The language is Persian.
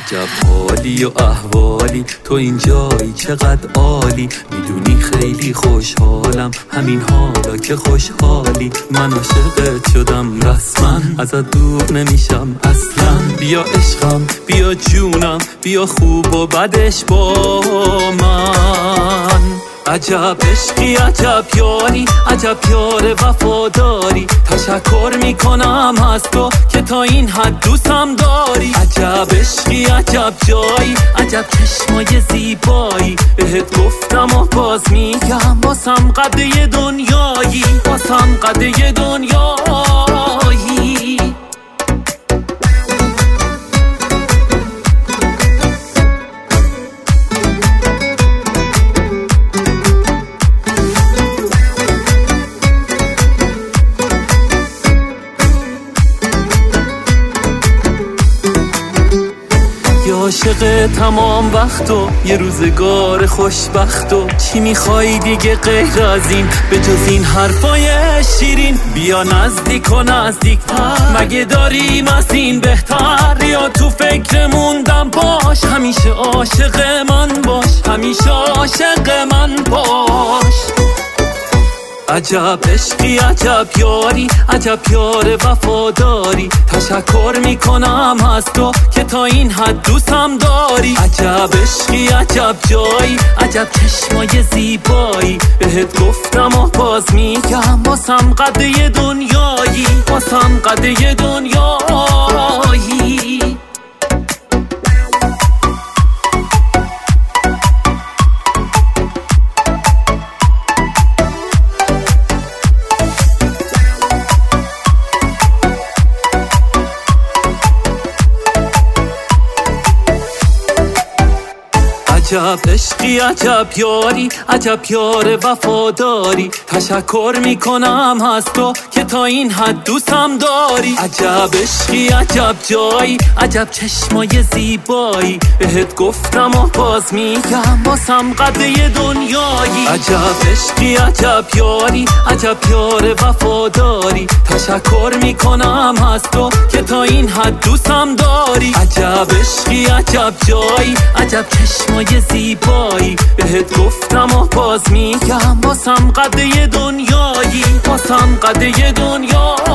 عجب حالی و احوالی، تو اینجایی چقدر عالی. میدونی خیلی خوشحالم همین حالا که خوشحالی. من عاشقت شدم رسما، ازت دور نمیشم اصلا. بیا عشقم بیا جونم، بیا خوب و بدش با من. عجب عشقی عجب یاری، عجب یار وفاداری. تشکر میکنم از تو که تا این حد دوستم داری. عجب عشقی عجب جایی، عجب چشمای زیبایی. بهت گفتم و باز میگم واسم قده دنیایی، واسم قده دنیایی. عاشق تمام وقت و یه روزگار خوشبخت و چی میخوای دیگه غیر از این به جز این حرفای شیرین؟ بیا نزدیک و نزدیکتر، مگه داریم از این بهتر؟ یا تو فکر موندم باش، همیشه عاشق من باش، همیشه عاشق من باش. عجب عشقی عجب یاری، عجب یار وفاداری. تشکر میکنم از تو که تا این حد دوستم داری. عجب عشقی عجب جایی، عجب چشمای زیبایی. بهت گفتم و باز میگم واسم قده دنیایی، واسم قده دنیایی. عجب عشقی عجب یاری، عجب یار وفاداری. تشکر میکنم از تو که تا این حد دوستم داری. عجب عشقی عجب جایی، عجب چشمای زیبایی. بهت گفتم و باز میگم واسم قده دنیایی. عجب عشقی عجب یاری، عجب یار وفاداری. تشکر میکنم از تو که تا این حد دوستم داری. عجب عشقی عجب جایی، عجب چشمای زیبایی. بهت گفتم و باز میگم واسم قده دنیایی، واسم قده دنیایی.